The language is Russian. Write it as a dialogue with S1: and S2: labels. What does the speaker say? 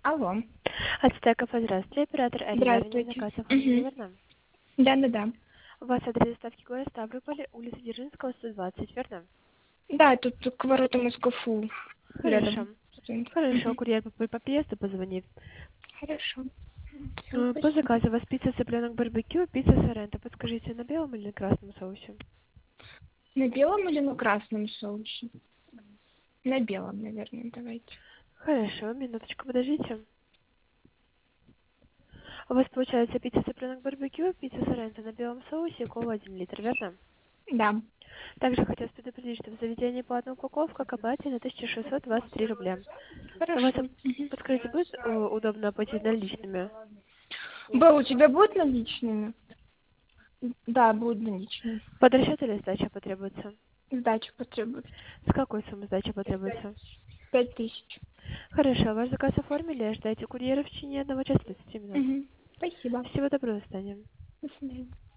S1: Алло.
S2: От Стекова, здравствуйте, оператор Арина. Ранее
S1: Здравствуйте.
S2: заказ оформили, верно?
S1: Да.
S2: У вас адрес доставки город Ставрополь, улица Дзержинского, 120, верно?
S1: Да, тут к воротам из КФУ
S2: Хорошо.
S1: рядом.
S2: Хорошо,
S1: Мгм.
S2: курьер по приезду позвонит.
S1: Хорошо. Все,
S2: По
S1: спасибо.
S2: заказу у вас пицца цыпленок барбекю, пицца соренто. Подскажите, на белом или на красном соусе?
S1: На белом или на красном соусе? На белом, наверное, давайте.
S2: Хорошо, минуточку, подождите. У вас получается пицца цыпленок барбекю, пицца соренто на белом соусе и кола 1 литр, верно?
S1: Да.
S2: Также хотелось предупредить, что в заведении платная упаковка к оплате на 1623 рубля. У вас,
S1: Хорошо. Мгм.
S2: подскажите, будет удобно оплатить наличными?
S1: У тебя будет наличными? Да, будут наличные.
S2: Под расчет или сдача потребуется?
S1: Сдачу потребуется.
S2: С какой суммы сдача потребуется?
S1: 5000.
S2: Хорошо, ваш заказ оформили, ожидайте курьера в течение 1 часа 30 минут.
S1: Угу. Спасибо.
S2: Всего доброго, до свидания.
S1: До свидания.